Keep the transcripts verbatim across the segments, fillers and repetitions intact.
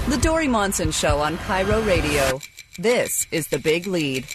The Dory Monson Show on Cairo Radio. This is The Big Lead.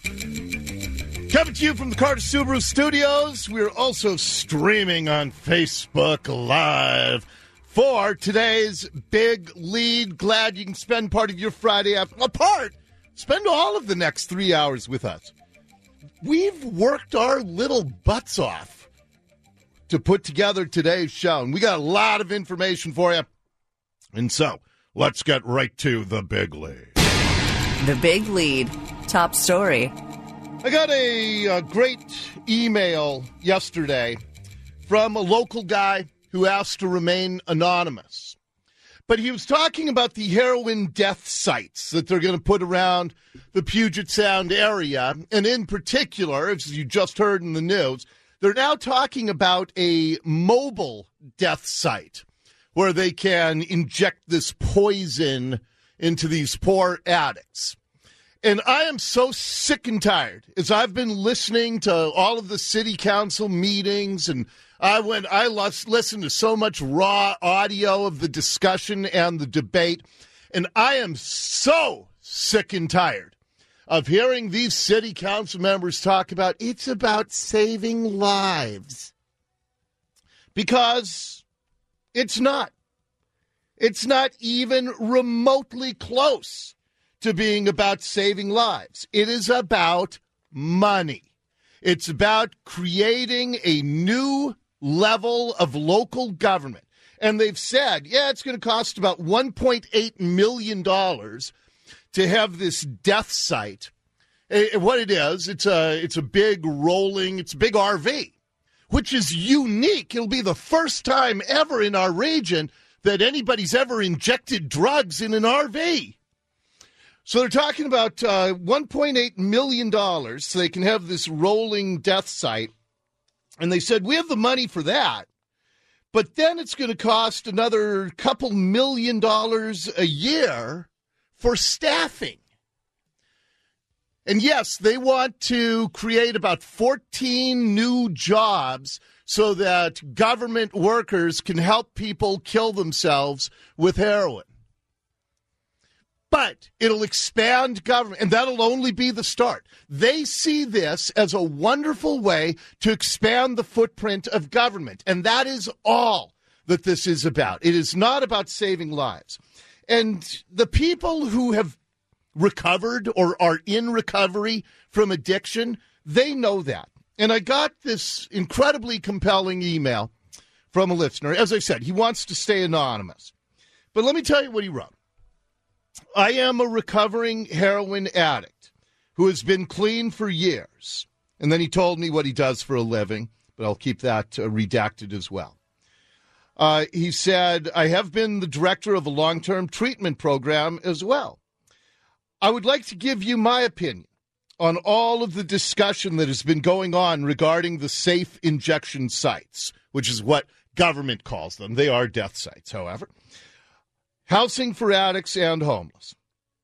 Coming to you from the Carter Subaru Studios. We're also streaming on Facebook Live for today's Big Lead. Glad you can spend part of your Friday afternoon. Apart, spend all of the next three hours with us. We've worked our little butts off to put together today's show, and we got a lot of information for you. And so, let's get right to the Big Lead. The Big Lead. Top story. I got a, a great email yesterday from a local guy who asked to remain anonymous. But he was talking about the heroin death sites that they're going to put around the Puget Sound area. And in particular, as you just heard in the news, they're now talking about a mobile death site where they can inject this poison into these poor addicts. And I am so sick and tired as I've been listening to all of the city council meetings, and I went, I listened to so much raw audio of the discussion and the debate, and I am so sick and tired of hearing these city council members talk about it's about saving lives. Because it's not. It's not even remotely close to being about saving lives. It is about money. It's about creating a new level of local government. And they've said, yeah, it's going to cost about one point eight million dollars to have this death site. And what it is, it's a, it's a big rolling, it's a big R V, which is unique. It'll be the first time ever in our region that anybody's ever injected drugs in an R V. So they're talking about uh, one point eight million dollars so they can have this rolling death site. And they said, we have the money for that. But then it's going to cost another couple million dollars a year for staffing. And yes, they want to create about fourteen new jobs so that government workers can help people kill themselves with heroin. But it'll expand government, and that'll only be the start. They see this as a wonderful way to expand the footprint of government, and that is all that this is about. It is not about saving lives. And the people who have recovered or are in recovery from addiction, they know that. And I got this incredibly compelling email from a listener. As I said, he wants to stay anonymous. But let me tell you what he wrote. I am a recovering heroin addict who has been clean for years. And then he told me what he does for a living, but I'll keep that uh, redacted as well. Uh, he said, I have been the director of a long-term treatment program as well. I would like to give you my opinion on all of the discussion that has been going on regarding the safe injection sites, which is what government calls them. They are death sites, however. Housing for addicts and homeless.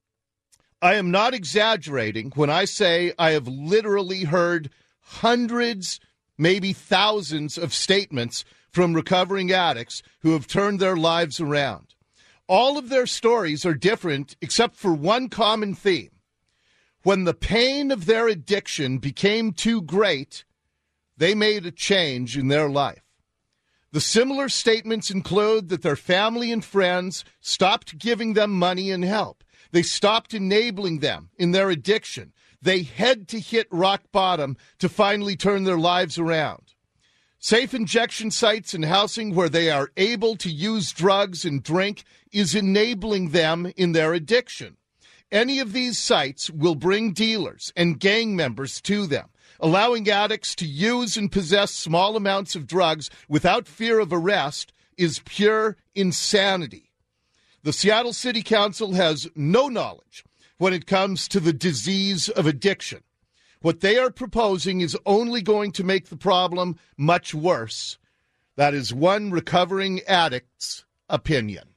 I am not exaggerating when I say I have literally heard hundreds, maybe thousands of statements from recovering addicts who have turned their lives around. All of their stories are different except for one common theme. When the pain of their addiction became too great, they made a change in their life. The similar statements include that their family and friends stopped giving them money and help. They stopped enabling them in their addiction. They had to hit rock bottom to finally turn their lives around. Safe injection sites and housing where they are able to use drugs and drink is enabling them in their addiction. Any of these sites will bring dealers and gang members to them. Allowing addicts to use and possess small amounts of drugs without fear of arrest is pure insanity. The Seattle City Council has no knowledge when it comes to the disease of addiction. What they are proposing is only going to make the problem much worse. That is one recovering addict's opinion.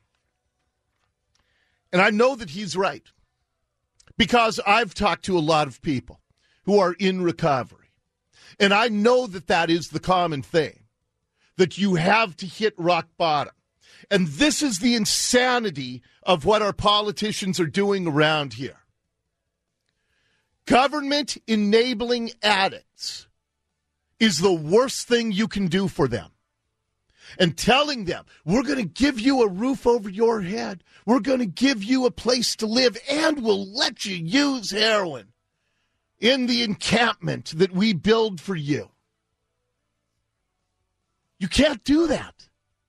And I know that he's right, because I've talked to a lot of people who are in recovery. And I know that that is the common thing, that you have to hit rock bottom. And this is the insanity of what our politicians are doing around here. Government enabling addicts is the worst thing you can do for them. And telling them, we're going to give you a roof over your head, we're going to give you a place to live, and we'll let you use heroin in the encampment that we build for you. You can't do that.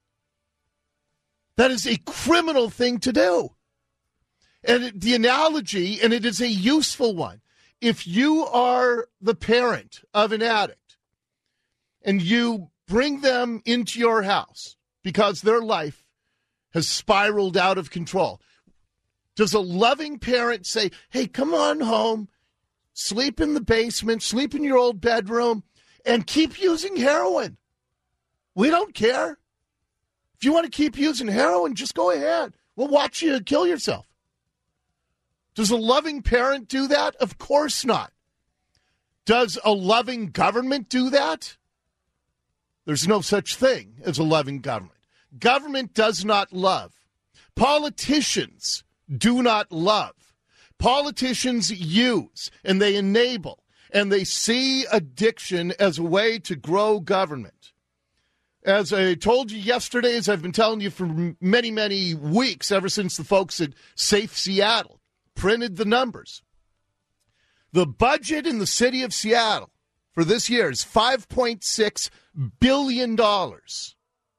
That is a criminal thing to do. And it, the analogy, and it is a useful one, if you are the parent of an addict and you bring them into your house because their life has spiraled out of control, does a loving parent say, hey, come on home, sleep in the basement, sleep in your old bedroom, and keep using heroin? We don't care. If you want to keep using heroin, just go ahead. We'll watch you kill yourself. Does a loving parent do that? Of course not. Does a loving government do that? There's no such thing as a loving government. Government does not love. Politicians do not love. Politicians use and they enable and they see addiction as a way to grow government. As I told you yesterday, as I've been telling you for many, many weeks, ever since the folks at Safe Seattle printed the numbers, the budget in the city of Seattle for this year is five point six billion dollars.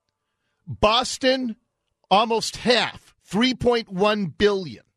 Boston, almost half, three point one billion dollars.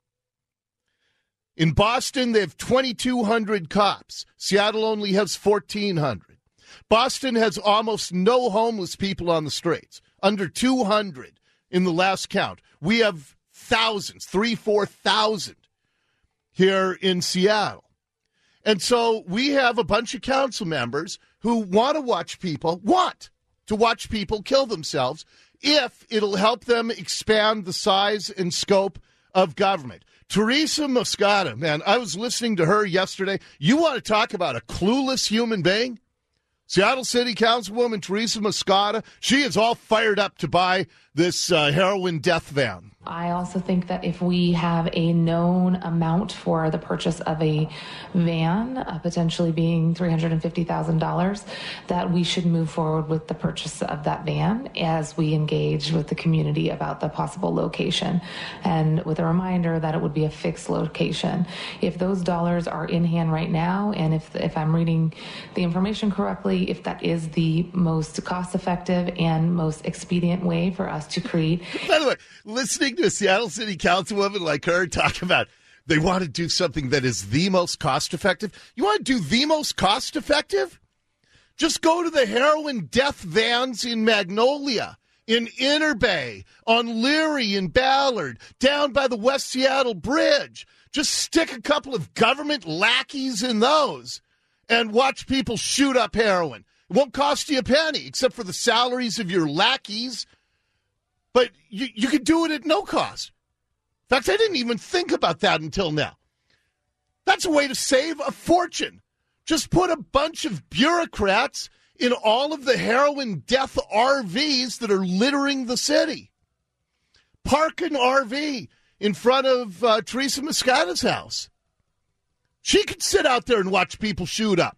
In Boston, they have twenty-two hundred cops. Seattle only has fourteen hundred. Boston has almost no homeless people on the streets, under two hundred in the last count. We have thousands, three, four thousand here in Seattle. And so we have a bunch of council members who want to watch people, want to watch people kill themselves if it'll help them expand the size and scope of government. Teresa Moscata, man, I was listening to her yesterday. You want to talk about a clueless human being? Seattle City Councilwoman Teresa Moscata, she is all fired up to buy this uh, heroin death van. I also think that if we have a known amount for the purchase of a van, uh, potentially being three hundred fifty thousand dollars, that we should move forward with the purchase of that van as we engage with the community about the possible location. And with a reminder that it would be a fixed location. If those dollars are in hand right now, and if, if I'm reading the information correctly, if that is the most cost-effective and most expedient way for us to create. By the way, listening to a Seattle City Councilwoman like her talk about they want to do something that is the most cost-effective. You want to do the most cost-effective? Just go to the heroin death vans in Magnolia, in Inner Bay, on Leary and Ballard, down by the West Seattle Bridge. Just stick a couple of government lackeys in those and watch people shoot up heroin. It won't cost you a penny except for the salaries of your lackeys. But you, you could do it at no cost. In fact, I didn't even think about that until now. That's a way to save a fortune. Just put a bunch of bureaucrats in all of the heroin death R Vs that are littering the city. Park an R V in front of uh, Teresa Moscata's house. She could sit out there and watch people shoot up.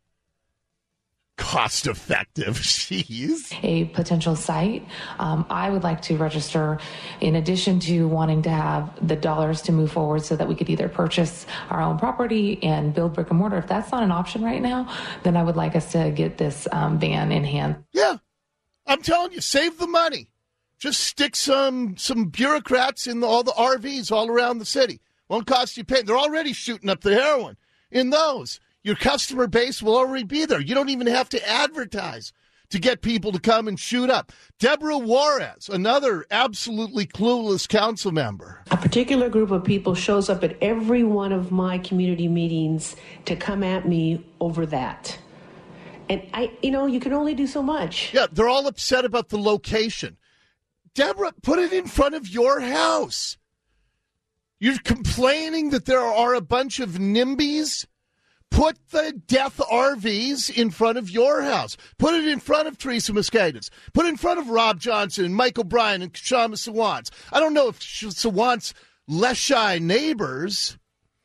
Cost effective. Jeez. A potential site. Um, I would like to register in addition to wanting to have the dollars to move forward so that we could either purchase our own property and build brick and mortar. If that's not an option right now, then I would like us to get this um, van in hand. Yeah. I'm telling you, save the money. Just stick some some bureaucrats in the, all the R Vs all around the city. Won't cost you a penny. They're already shooting up the heroin in those. Your customer base will already be there. You don't even have to advertise to get people to come and shoot up. Deborah Juarez, another absolutely clueless council member. A particular group of people shows up at every one of my community meetings to come at me over that. And I, you know, you can only do so much. Yeah, they're all upset about the location. Deborah, put it in front of your house. You're complaining that there are a bunch of NIMBYs Put the death R Vs in front of your house. Put it in front of Teresa Mosqueda's. Put it in front of Rob Johnson and Mike O'Brien and Kshama Sawant's. I don't know if Sawant's less shy neighbors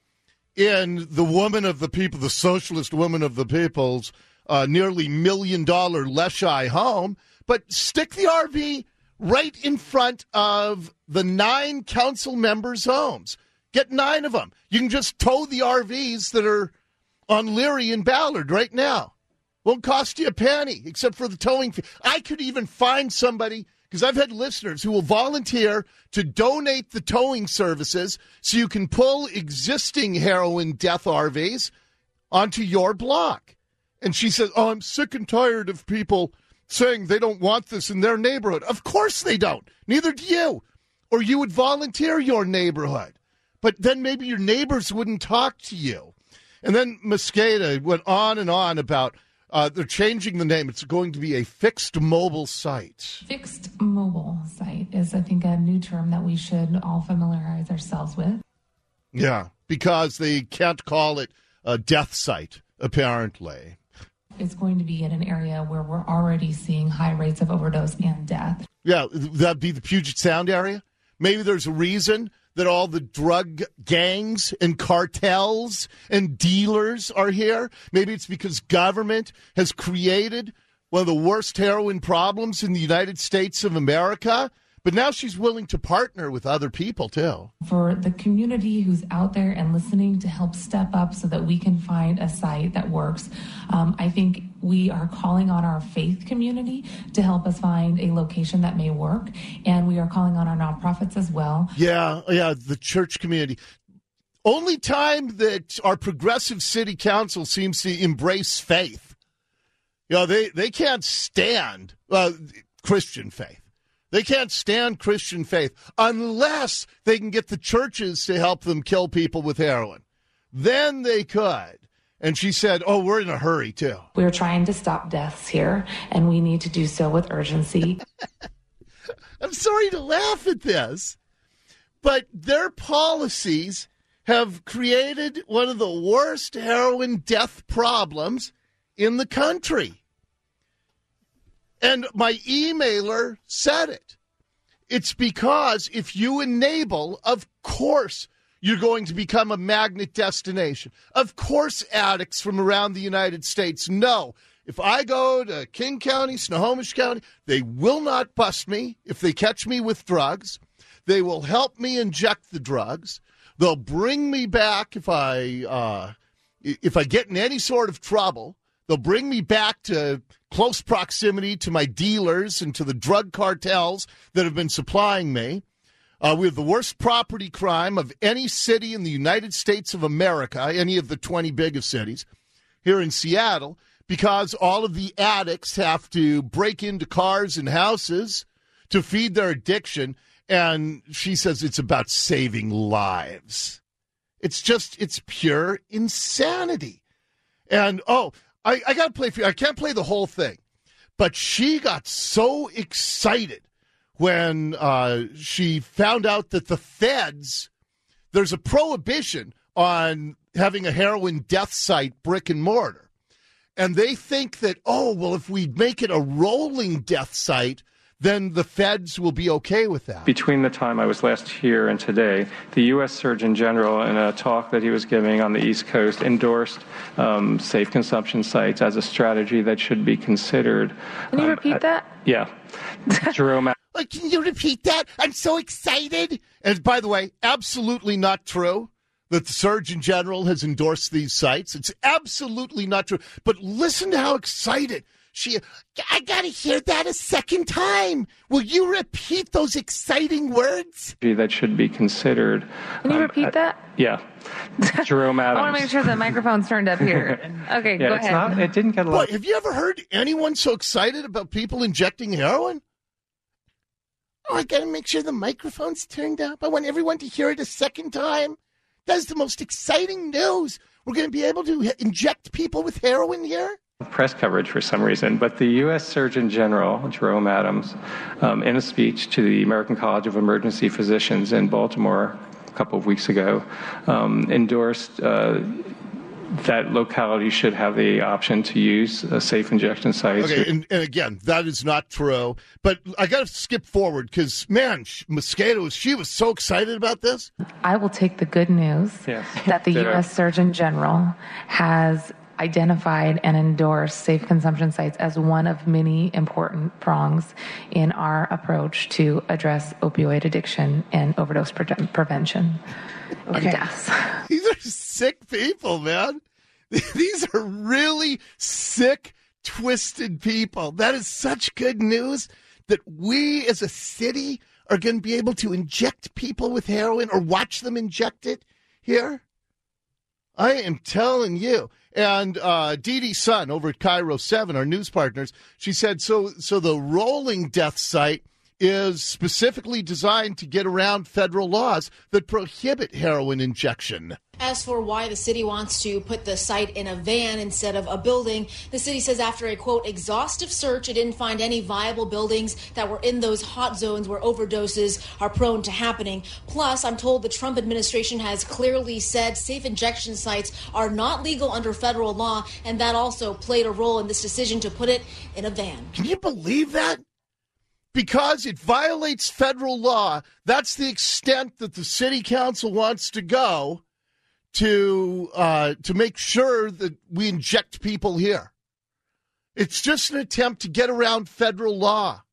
in the woman of the people, the socialist woman of the people's uh, nearly million dollar less shy home, but stick the R V right in front of the nine council members' homes. Get nine of them. You can just tow the R Vs that are on Leary and Ballard right now. Won't cost you a penny except for the towing fee. I could even find somebody, because I've had listeners who will volunteer to donate the towing services so you can pull existing heroin death R Vs onto your block. And she says, oh, I'm sick and tired of people saying they don't want this in their neighborhood. Of course they don't. Neither do you. Or you would volunteer your neighborhood. But then maybe your neighbors wouldn't talk to you. And then Mosqueda went on and on about uh, they're changing the name. It's going to be a fixed mobile site. Fixed mobile site is, I think, a new term that we should all familiarize ourselves with. Yeah, because they can't call it a death site, apparently. It's going to be in an area where we're already seeing high rates of overdose and death. Yeah, that'd be the Puget Sound area. Maybe there's a reason that all the drug gangs and cartels and dealers are here. Maybe it's because government has created one of the worst heroin problems in the United States of America. But now she's willing to partner with other people, too. For the community who's out there and listening to help step up so that we can find a site that works, um, I think we are calling on our faith community to help us find a location that may work. And we are calling on our nonprofits as well. Yeah, yeah, the church community. Only time that our progressive city council seems to embrace faith. You know, they, they can't stand uh, Christian faith. They can't stand Christian faith unless they can get the churches to help them kill people with heroin. Then they could. And she said, oh, we're in a hurry, too. We're trying to stop deaths here, and we need to do so with urgency. I'm sorry to laugh at this, but their policies have created one of the worst heroin death problems in the country. And my emailer said it. It's because if you enable, of course, you're going to become a magnet destination. Of course, addicts from around the United States know if I go to King County, Snohomish County, they will not bust me if they catch me with drugs. They will help me inject the drugs. They'll bring me back if I uh, if I get in any sort of trouble. They'll bring me back to close proximity to my dealers and to the drug cartels that have been supplying me. Uh, we have the worst property crime of any city in the United States of America, any of the twenty biggest cities, here in Seattle, because all of the addicts have to break into cars and houses to feed their addiction. And she says it's about saving lives. It's just, it's pure insanity. And, oh, I, I got to play for you. I can't play the whole thing. But she got so excited when uh, she found out that the feds, there's a prohibition on having a heroin death site brick and mortar. And they think that, oh, well, if we make it a rolling death site, then the feds will be okay with that. Between the time I was last here and today, the U S Surgeon General, in a talk that he was giving on the East Coast, endorsed um, safe consumption sites as a strategy that should be considered. Can you um, repeat at, that? Yeah. Jerome. Like, can you repeat that? I'm so excited. And by the way, absolutely not true that the Surgeon General has endorsed these sites. It's absolutely not true. But listen to how excited she, I got to hear that a second time. Will you repeat those exciting words? That should be considered. Can you um, repeat at, that? Yeah. Jerome Adams. I want to make sure the microphone's turned up here. Okay, yeah, go it's ahead. Not, it didn't get a lot. Boy, have you ever heard anyone so excited about people injecting heroin? Oh, I got to make sure the microphone's turned up. I want everyone to hear it a second time. That's the most exciting news. We're going to be able to inject people with heroin here? Press coverage for some reason, but the U S Surgeon General, Jerome Adams, um, in a speech to the American College of Emergency Physicians in Baltimore a couple of weeks ago, um, endorsed uh, that localities should have the option to use uh, safe injection sites. Okay, and, and again, that is not true. But I got to skip forward because, man, Mosqueda, she was so excited about this. I will take the good news Yes. that the Ditto. U S Surgeon General has identified and endorsed safe consumption sites as one of many important prongs in our approach to address opioid addiction and overdose pre- prevention and Okay. deaths. These are sick people, man. These are really sick, twisted people. That is such good news that we as a city are going to be able to inject people with heroin or watch them inject it here. I am telling you. And uh, Dee Dee Sun over at Cairo seven, our news partners, she said, so so the rolling death site is specifically designed to get around federal laws that prohibit heroin injection. As for why the city wants to put the site in a van instead of a building, the city says after a, quote, exhaustive search, it didn't find any viable buildings that were in those hot zones where overdoses are prone to happening. Plus, I'm told the Trump administration has clearly said safe injection sites are not legal under federal law, and that also played a role in this decision to put it in a van. Can you believe that? Because it violates federal law, that's the extent that the city council wants to go to uh, to make sure that we inject people here. It's just an attempt to get around federal law.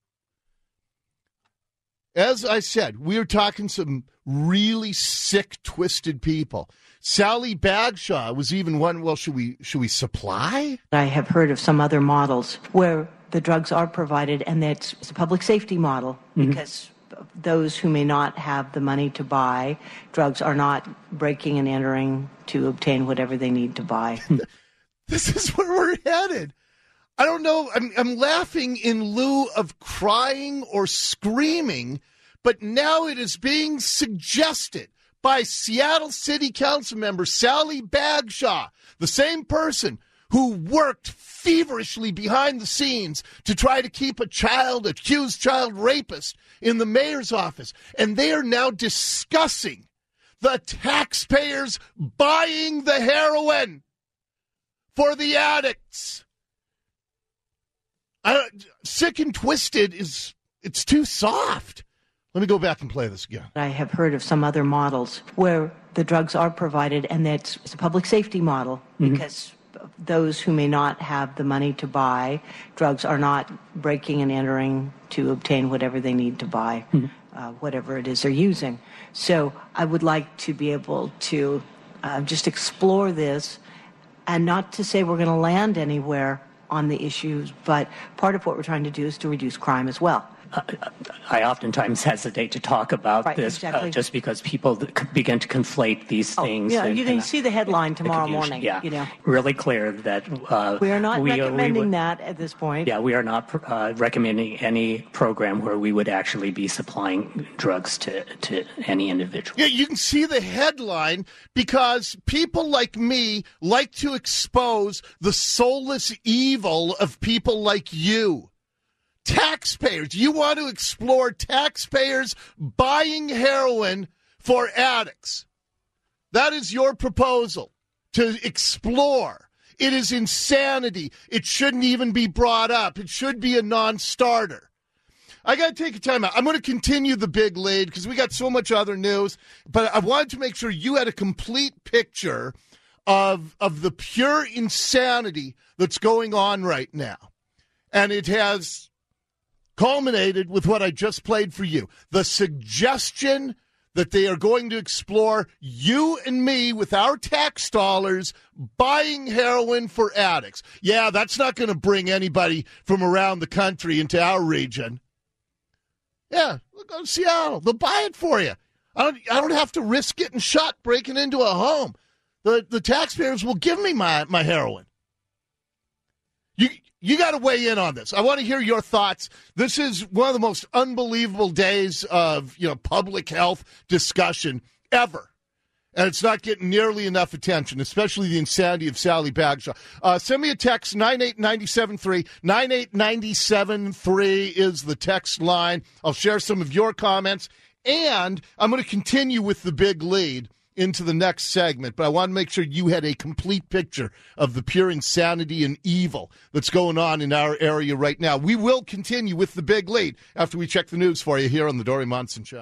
As I said, we are talking some really sick, twisted people. Sally Bagshaw was even one, well, should we should we supply? I have heard of some other models where the drugs are provided, and that's a public safety model, mm-hmm. because those who may not have the money to buy drugs are not breaking and entering to obtain whatever they need to buy. This is where we're headed. I don't know. I'm, I'm laughing in lieu of crying or screaming, but now it is being suggested by Seattle City Council member Sally Bagshaw, the same person who worked feverishly behind the scenes to try to keep a child, accused child rapist in the mayor's office. And they are now discussing the taxpayers buying the heroin for the addicts. I don't, sick and twisted is, it's too soft. Let me go back and play this again. I have heard of some other models where the drugs are provided, and that's a public safety model, mm-hmm. because those who may not have the money to buy drugs are not breaking and entering to obtain whatever they need to buy, mm-hmm. uh, whatever it is they're using. So I would like to be able to uh, just explore this, and not to say we're going to land anywhere on the issues, but part of what we're trying to do is to reduce crime as well. Uh, I oftentimes hesitate to talk about right, this exactly. uh, just because people begin to conflate these oh, things. Yeah, and, you can see the headline tomorrow morning. Yeah, you know. Really clear that uh, we are not we, recommending we would, that at this point. Yeah, we are not uh, recommending any program where we would actually be supplying drugs to, to any individual. Yeah, you can see the headline because people like me like to expose the soulless evil of people like you. Taxpayers. You want to explore taxpayers buying heroin for addicts. That is your proposal to explore. It is insanity. It shouldn't even be brought up. It should be a non-starter. I got to take a time out. I'm going to continue the big lead because we got so much other news, but I wanted to make sure you had a complete picture of, of the pure insanity that's going on right now. And it has culminated with what I just played for you. The suggestion that they are going to explore you and me with our tax dollars buying heroin for addicts. Yeah, that's not going to bring anybody from around the country into our region. Yeah, we'll go to Seattle. They'll buy it for you. I don't, I don't have to risk getting shot breaking into a home. The, the taxpayers will give me my, my heroin. You... You got to weigh in on this. I want to hear your thoughts. This is one of the most unbelievable days of, you know, public health discussion ever. And it's not getting nearly enough attention, especially the insanity of Sally Bagshaw. Uh, send me a text, nine eight nine seven three. nine eight nine seven three is the text line. I'll share some of your comments. And I'm going to continue with the big lead into the next segment, but I want to make sure you had a complete picture of the pure insanity and evil that's going on in our area right now. We will continue with the big lead after we check the news for you here on the Dori Monson Show.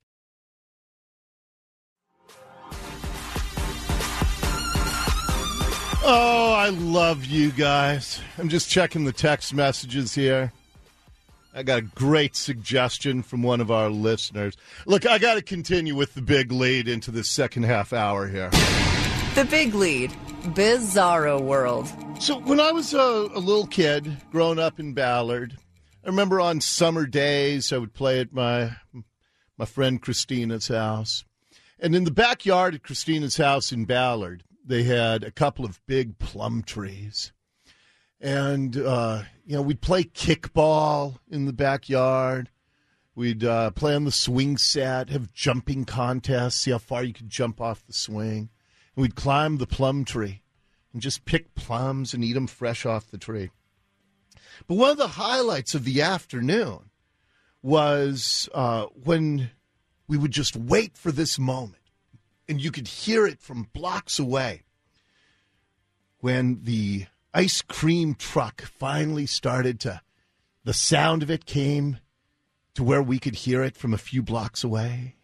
Oh, I love you guys. I'm just checking the text messages here. I got a great suggestion from one of our listeners. Look, I got to continue with the big lead into the second half hour here. The big lead, Bizarro World. So when I was a, a little kid growing up in Ballard, I remember on summer days I would play at my my friend Christina's house. And in the backyard at Christina's house in Ballard, they had a couple of big plum trees. And, uh, you know, we'd play kickball in the backyard. We'd uh, play on the swing set, have jumping contests, see how far you could jump off the swing. And we'd climb the plum tree and just pick plums and eat them fresh off the tree. But one of the highlights of the afternoon was uh, when we would just wait for this moment. And you could hear it from blocks away when the ice cream truck finally started to, the sound of it came to where we could hear it from a few blocks away.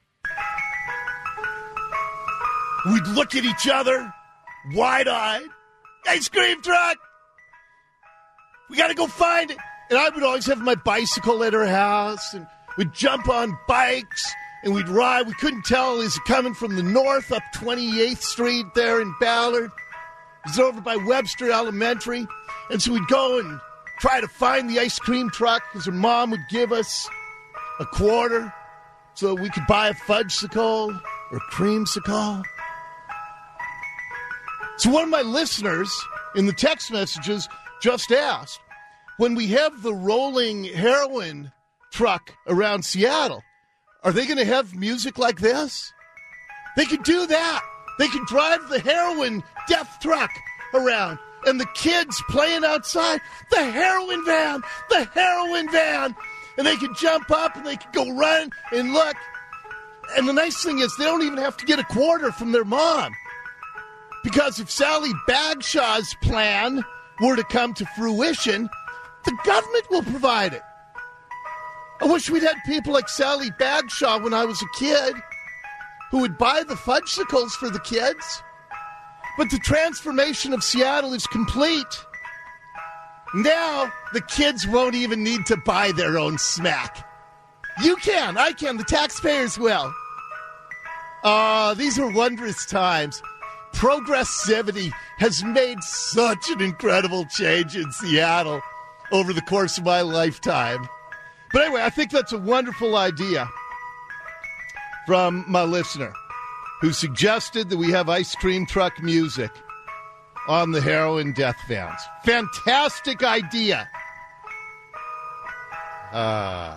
We'd look at each other, wide-eyed. Ice cream truck! We got to go find it. And I would always have my bicycle at her house, and we'd jump on bikes. And we'd ride. We couldn't tell, is it coming from the north up twenty-eighth Street there in Ballard? Is it over by Webster Elementary? And so we'd go and try to find the ice cream truck because her mom would give us a quarter so we could buy a fudgesicle or a creamsicle. So one of my listeners in the text messages just asked, when we have the rolling heroin truck around Seattle, are they going to have music like this? They could do that. They could drive the heroin death truck around and the kids playing outside. The heroin van, the heroin van. And they could jump up and they could go run and look. And the nice thing is they don't even have to get a quarter from their mom. Because if Sally Bagshaw's plan were to come to fruition, the government will provide it. I wish we'd had people like Sally Bagshaw when I was a kid who would buy the fudgesicles for the kids. But the transformation of Seattle is complete. Now, the kids won't even need to buy their own smack. You can, I can, the taxpayers will. Ah, uh, these are wondrous times. Progressivity has made such an incredible change in Seattle over the course of my lifetime. But anyway, I think that's a wonderful idea from my listener who suggested that we have ice cream truck music on the heroin death vans. Fantastic idea. Uh,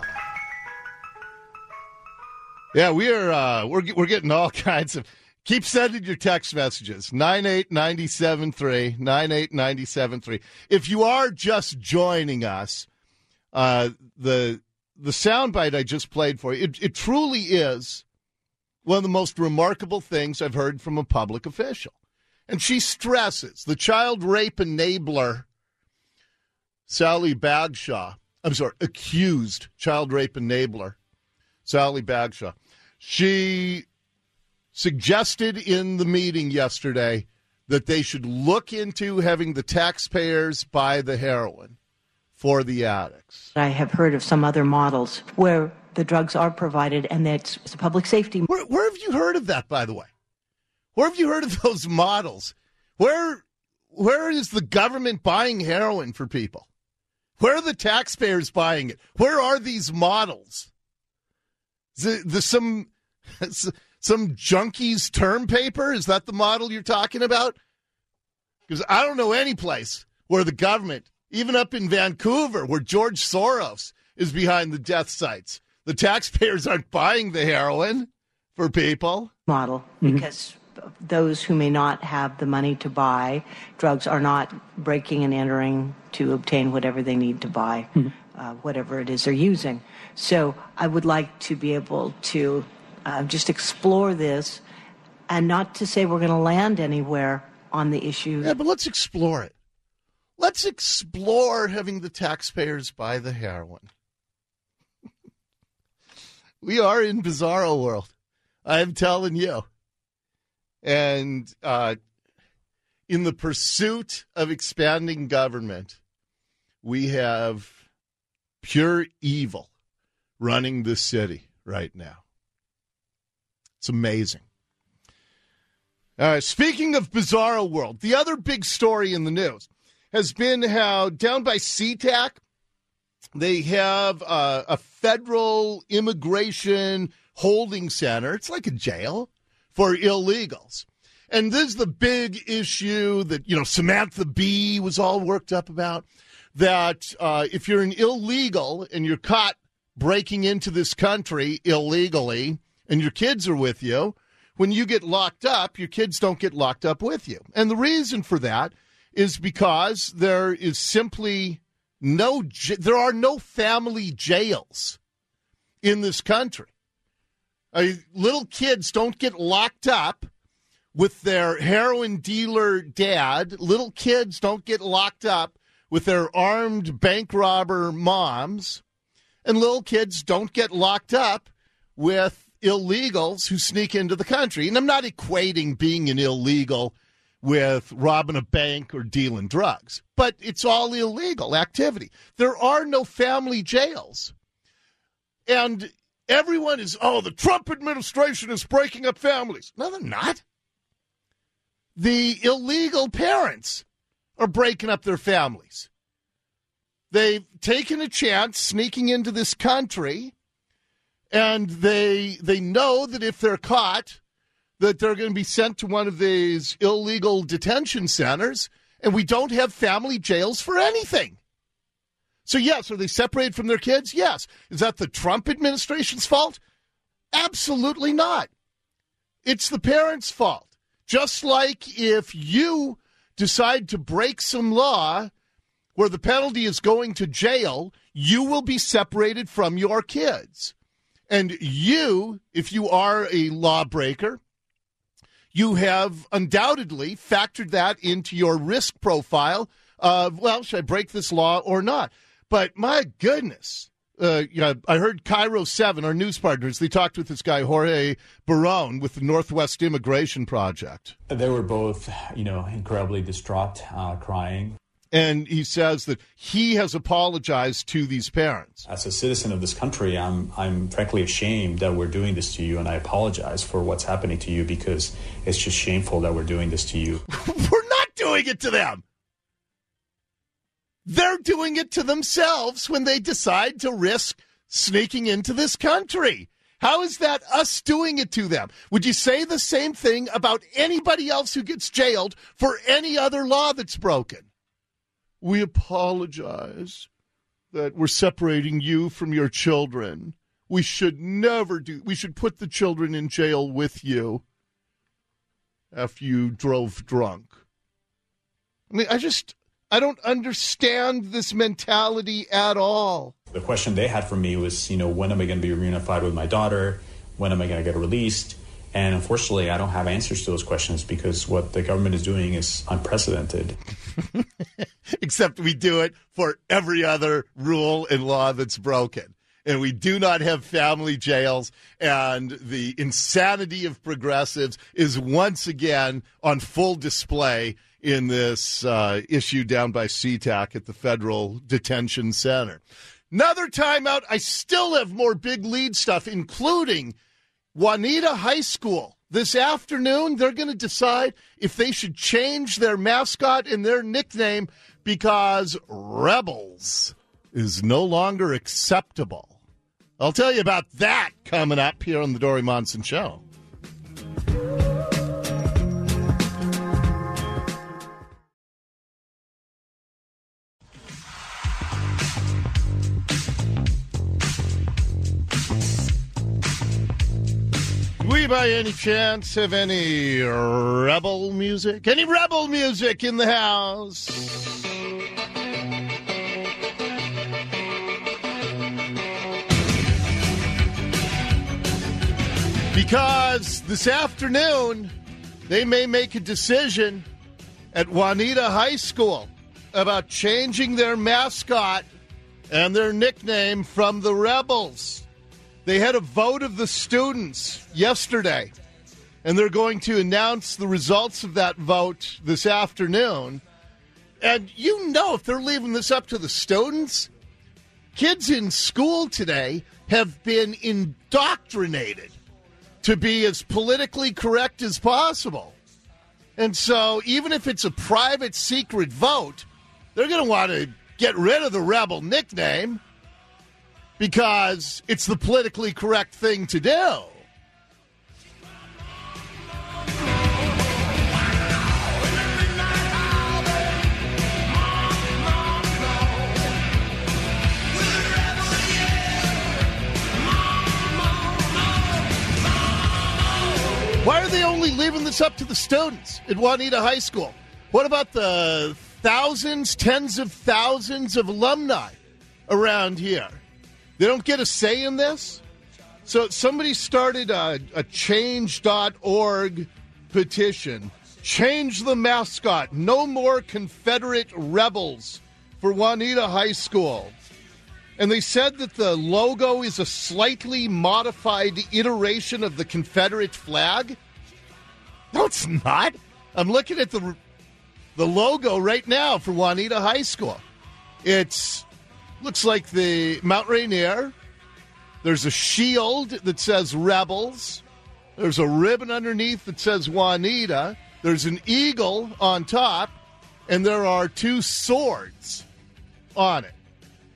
yeah, we are, uh, we're, we're getting all kinds of... Keep sending your text messages, nine eight nine seven three, nine eight nine seven three. If you are just joining us, uh, the the soundbite I just played for you, it, it truly is one of the most remarkable things I've heard from a public official. And she stresses the child rape enabler, Sally Bagshaw, I'm sorry, accused child rape enabler, Sally Bagshaw. She suggested in the meeting yesterday that they should look into having the taxpayers buy the heroin for the addicts. I have heard of some other models where the drugs are provided and that's a public safety. Where, where have you heard of that, by the way? Where have you heard of those models? Where, where is the government buying heroin for people? Where are the taxpayers buying it? Where are these models? The, the, some, some junkies term paper? Is that the model you're talking about? Because I don't know any place where the government, even up in Vancouver, where George Soros is behind the death sites, the taxpayers aren't buying the heroin for people. Model, mm-hmm. Because those who may not have the money to buy drugs are not breaking and entering to obtain whatever they need to buy, mm-hmm. uh, whatever it is they're using. So I would like to be able to uh, just explore this And not to say we're going to land anywhere on the issue. Yeah, but let's explore it. Let's explore having the taxpayers buy the heroin. We are in bizarro world. I'm telling you. And uh, in the pursuit of expanding government, we have pure evil running this city right now. It's amazing. All right, speaking of bizarro world, the other big story in the news has been how down by SeaTac, they have uh, a federal immigration holding center. It's like a jail for illegals. And this is the big issue that, you know, Samantha Bee was all worked up about, that uh, if you're an illegal and you're caught breaking into this country illegally and your kids are with you, when you get locked up, your kids don't get locked up with you. And the reason for that is because there is simply no, there are no family jails in this country. Uh, little kids don't get locked up with their heroin dealer dad. Little kids don't get locked up with their armed bank robber moms. And little kids don't get locked up with illegals who sneak into the country. And I'm not equating being an illegal with robbing a bank or dealing drugs, but it's all illegal activity. There are no family jails. And everyone is, oh, the Trump administration is breaking up families. No, they're not. The illegal parents are breaking up their families. They've taken a chance sneaking into this country, and they they know that if they're caught, that they're going to be sent to one of these illegal detention centers, and we don't have family jails for anything. So, yes, are they separated from their kids? Yes. Is that the Trump administration's fault? Absolutely not. It's the parents' fault. Just like if you decide to break some law where the penalty is going to jail, you will be separated from your kids. And you, if you are a lawbreaker, you have undoubtedly factored that into your risk profile of, well, should I break this law or not? But my goodness, uh, you know, I heard Cairo seven, our news partners, they talked with this guy, Jorge Barone, with the Northwest Immigration Project. They were both, you know, incredibly distraught, uh, crying. And he says that he has apologized to these parents. As a citizen of this country, I'm I'm frankly ashamed that we're doing this to you, and I apologize for what's happening to you because it's just shameful that we're doing this to you. We're not doing it to them. They're doing it to themselves when they decide to risk sneaking into this country. How is that us doing it to them? Would you say the same thing about anybody else who gets jailed for any other law that's broken? We apologize that we're separating you from your children. We should never do, we should put the children in jail with you after you drove drunk. I mean, I just, I don't understand this mentality at all. The question they had for me was, you know, when am I going to be reunified with my daughter? When am I going to get released? And unfortunately, I don't have answers to those questions because what the government is doing is unprecedented. Except we do it for every other rule and law that's broken. And we do not have family jails. And the insanity of progressives is once again on full display in this uh, issue down by SeaTac at the Federal Detention Center. Another timeout. I still have more big lead stuff, including Juanita High School. This afternoon, they're going to decide if they should change their mascot and their nickname because Rebels is no longer acceptable. I'll tell you about that coming up here on the Dory Monson Show. We, by any chance, have any rebel music? Any rebel music in the house? Because this afternoon, they may make a decision at Juanita High School about changing their mascot and their nickname from the Rebels. They had a vote of the students yesterday, and they're going to announce the results of that vote this afternoon. And you know, if they're leaving this up to the students, kids in school today have been indoctrinated to be as politically correct as possible. And so even if it's a private, secret vote, they're going to want to get rid of the Rebel nickname because it's the politically correct thing to do. Why are they only leaving this up to the students at Juanita High School? What about the thousands, tens of thousands of alumni around here? They don't get a say in this? So somebody started a, a change dot org petition. Change the mascot. No more Confederate rebels for Juanita High School. And they said that the logo is a slightly modified iteration of the Confederate flag. No, it's not. I'm looking at the the logo right now for Juanita High School. It's looks like the Mount Rainier. There's a shield that says Rebels. There's a ribbon underneath that says Juanita. There's an eagle on top, and there are two swords on it.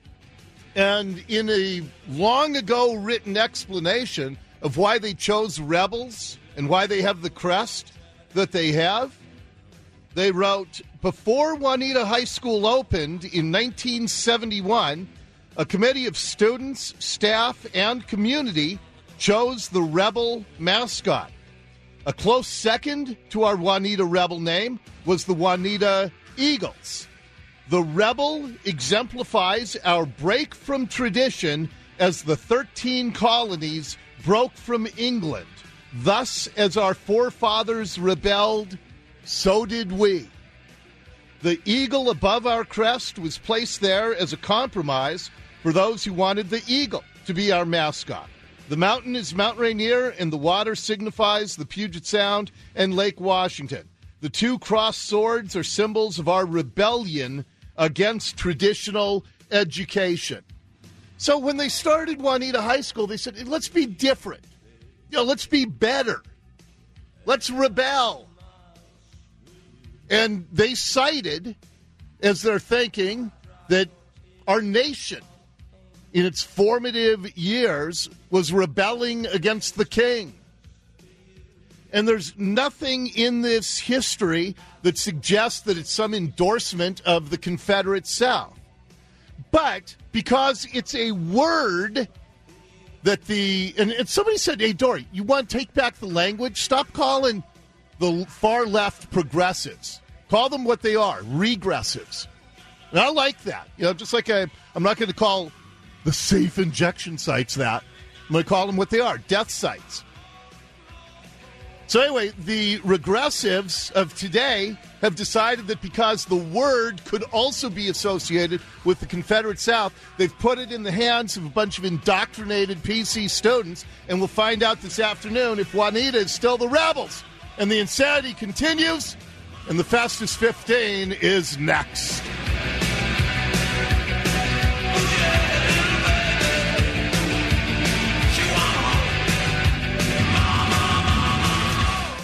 And in a long ago written explanation of why they chose Rebels and why they have the crest that they have, they wrote, before Juanita High School opened in nineteen seventy-one, a committee of students, staff, and community chose the Rebel mascot. A close second to our Juanita Rebel name was the Juanita Eagles. The Rebel exemplifies our break from tradition as the thirteen colonies broke from England. Thus, as our forefathers rebelled, so did we. The eagle above our crest was placed there as a compromise for those who wanted the eagle to be our mascot. The mountain is Mount Rainier, and the water signifies the Puget Sound and Lake Washington. The two crossed swords are symbols of our rebellion against traditional education. So when they started Juanita High School, they said, let's be different. You know, let's be better. Let's rebel. And they cited, as they're thinking, that our nation, in its formative years, was rebelling against the king. And there's nothing in this history that suggests that it's some endorsement of the Confederate South. But because it's a word that the... And, and somebody said, hey, Dory, you want to take back the language? Stop calling the far left progressives. Call them what they are, regressives. And I like that. You know, just like I, I'm not going to call the safe injection sites that. I'm going to call them what they are, death sites. So anyway, the regressives of today have decided that because the word could also be associated with the Confederate South, they've put it in the hands of a bunch of indoctrinated P C students, and we'll find out this afternoon if Juanita is still the Rebels. And the insanity continues, and the Fastest fifteen is next.